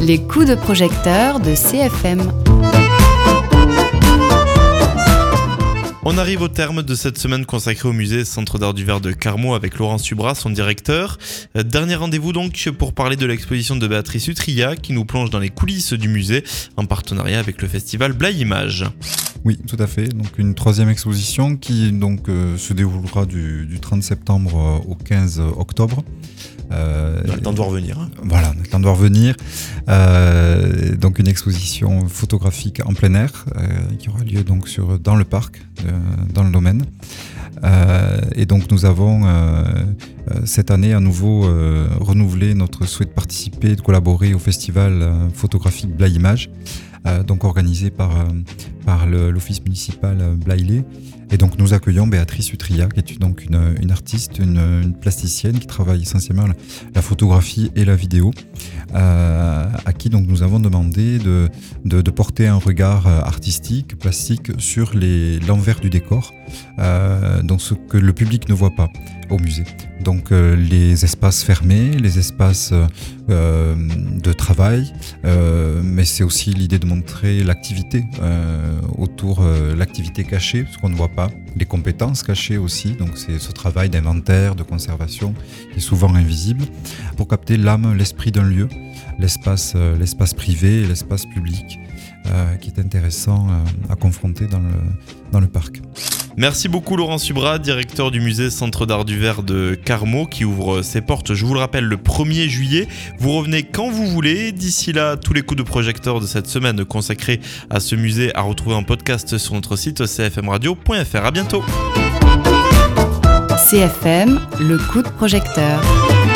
Les coups de projecteur de CFM. On arrive au terme de cette semaine consacrée au musée Centre d'Art du Verre de Carmaux avec Laurent Subrat, son directeur. Dernier rendez-vous donc pour parler de l'exposition de Béatrice Utria qui nous plonge dans les coulisses du musée en partenariat avec le festival Blaye Images. Oui, tout à fait. Donc une troisième exposition qui se déroulera du 30 septembre au 15 octobre. On a le temps de voir venir. Voilà, on a le temps de voir venir. Donc une exposition photographique en plein air qui aura lieu donc dans le parc, dans le domaine. Et donc nous avons cette année à nouveau renouvelé notre souhait de participer, de collaborer au festival photographique Blaye Images, donc organisé par l'office municipal Blaye. Et donc nous accueillons Béatrice Utria, qui est donc une artiste, une plasticienne qui travaille essentiellement la photographie et la vidéo, à qui donc nous avons demandé de porter un regard artistique, plastique sur l'envers du décor, donc ce que le public ne voit pas au musée. Donc les espaces fermés, les espaces de travail, mais c'est aussi l'idée de montrer l'activité autour, l'activité cachée, ce qu'on ne voit pas, les compétences cachées aussi, donc c'est ce travail d'inventaire, de conservation qui est souvent invisible, pour capter l'âme, l'esprit d'un lieu, l'espace privé et l'espace public, qui est intéressant à confronter dans le parc. Merci beaucoup Laurent Subrat, directeur du musée Centre d'Art du Verre de Carmaux qui ouvre ses portes, je vous le rappelle, le 1er juillet. Vous revenez quand vous voulez. D'ici là, tous les coups de projecteur de cette semaine consacrés à ce musée à retrouver en podcast sur notre site cfmradio.fr. À bientôt. CFM, le coup de projecteur.